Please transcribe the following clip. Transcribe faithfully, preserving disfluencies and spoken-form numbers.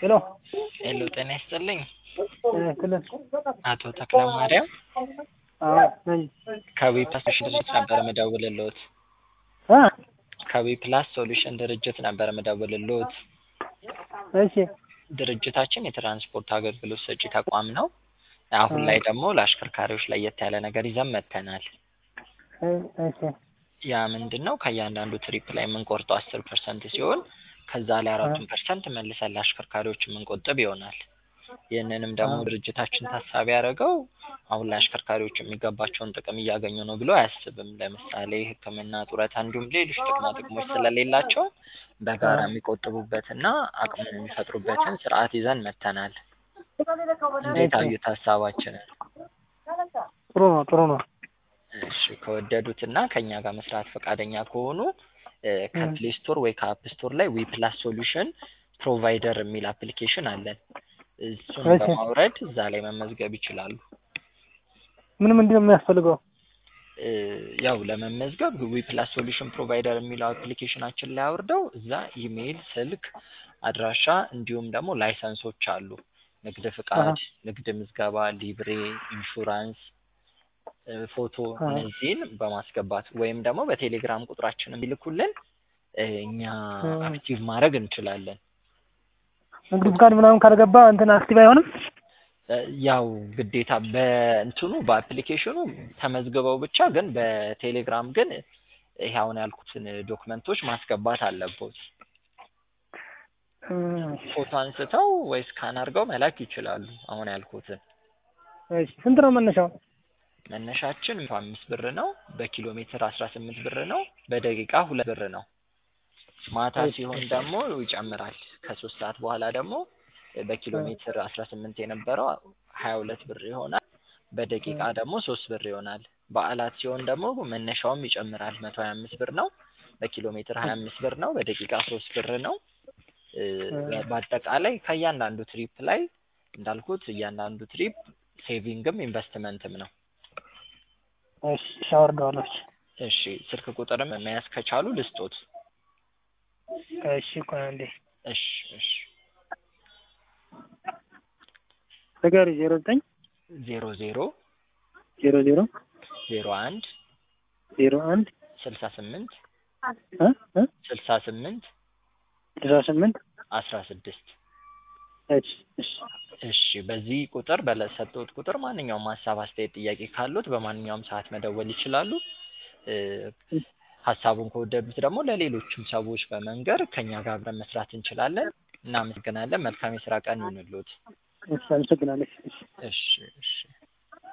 ሄሎ ሄሎ ጤና ይስጥልኝ። ክልል አቶ ተክለማርያም አዎ ነኝ። ከዊፕላስ ድርጅት ነበር የምደውልልዎት። አ ከዊፕላስ ሶሉሽን ድርጅት ነበር የምደውልልዎት። እሺ ድርጅታችን የትራንስፖርት አገልግሎት ሰጪ ተቋም ነው። አሁን ላይ ደግሞ ለአሽከርካሪዎች ለየት ያለ ነገር ይዘን መጥተናል። እሺ ያ ምንድነው? ከእያንዳንዱ ትሪፕ ላይ የምንቆርጠው አስር ፐርሰንት ሲሆን ከዛ ላይ አራቱን ፐርሰንት መልሰን ለአሽከርካሪዎች የምንቆጥብ ይሆናል። ይህንንም ደግሞ ድርጅታችን ታሳቢ ያደረገው አሁን ላይ አሽከርካሪዎች የሚገባቸውን ጥቅም እያገኙ ነው ብሎ አያስብም። ለምሳሌ ሕክምና፣ ጡረታ እንዲሁም ሌሎች ጥቅማ ጥቅሞች ስለሌላቸው በጋራ የሚቆጥቡበትና አቅምን የሚፈጥሩበትን ስርዓት ይዘን መጥተናል። እንዴት አዩት ሀሳባችንን? ጥሩ ነው ጥሩ ነው። እሺ ከወደዱትና ከኛ ጋር መስራት ፈቃደኛ ከሆኑ ከፕሌይ ስቶር ወይ ከአፕ ስቶር ላይ ዊፕላስ ሶሉሽን ፕሮቫይደር የሚል አፕሊኬሽን አለን። እሱን በማውረድ እዛ ላይ መመዝገብ ይችላሉ። ምን ምንድን ነው የሚያስፈልገው? ያው ለመመዝገብ ዊፕላስ ሶሉሽን ፕሮቫይደር የሚለው አፕሊኬሽናችን ላይ አውርደው እዛ ኢሜይል፣ ስልክ፣ አድራሻ እንዲሁም ደግሞ ላይሰንሶች አሉ። ንግድ ፍቃድ፣ ንግድ ምዝገባ፣ ሊብሬ፣ ኢንሹራንስ፣ ፎቶ እነዚህን በማስገባት ወይም ደግሞ በቴሌግራም ቁጥራችን ቢልኩልን እኛ አክቲቭ ማድረግ እንችላለን። ንግድ ፍቃድ ምናምን ካልገባ እንትን አክቲቭ አይሆንም? ያው ግዴታ በእንትኑ በአፕሊኬሽኑ ተመዝግበው ብቻ ግን በቴሌግራም ግን ይሄ አሁን ያልኩትን ዶክመንቶች ማስገባት አለቦት። ፎቶ አንስተው ወይ ስካን አድርገው መላክ ይችላሉ አሁን ያልኩትን። እሺ ስንት ነው መነሻው? መነሻችን አምስት ብር ነው። በኪሎ ሜትር አስራ ስምንት ብር ነው። በደቂቃ ሁለት ብር ነው። ማታ ሲሆን ደግሞ ይጨምራል። ከሶስት ሰዓት በኋላ ደግሞ በኪሎ ሜትር አስራ ስምንት የነበረው ሀያ ሁለት ብር ይሆናል። በደቂቃ ደግሞ ሶስት ብር ይሆናል። በዓላት ሲሆን ደግሞ መነሻውም ይጨምራል። መቶ ሀያ አምስት ብር ነው። በኪሎ ሜትር ሀያ አምስት ብር ነው። በደቂቃ ሶስት ብር ነው። በአጠቃላይ ከእያንዳንዱ ትሪፕ ላይ እንዳልኩት እያንዳንዱ ትሪፕ ሴቪንግም ኢንቨስትመንትም ነው። እሺ ሻወርዳለች። እሺ ስልክ ቁጥርም መያዝ ከቻሉ ልስጦት። እሺ ቆይ አንዴ። እሺ እሺ ነገር ዜሮ ዘጠኝ ዜሮ ዜሮ ዜሮ ዜሮ ዜሮ አንድ ዜሮ አንድ ስልሳ ስምንት እ እ ስልሳ ስምንት ስልሳ ስምንት አስራ ስድስት እሺ እሺ እሺ በዚህ ቁጥር በለሰጡት ቁጥር ማንኛውም ሀሳብ፣ አስተያየት፣ ጥያቄ ካሉት በማንኛውም ሰዓት መደወል ይችላሉ። ሀሳቡን ከወደዱት ደግሞ ለሌሎችም ሰዎች በመንገር ከኛ ጋር አብረን መስራት እንችላለን። እናመሰግናለን። መልካም የስራ ቀን ይሁንልዎት። እሺ አመሰግናለሁ። እሺ እሺ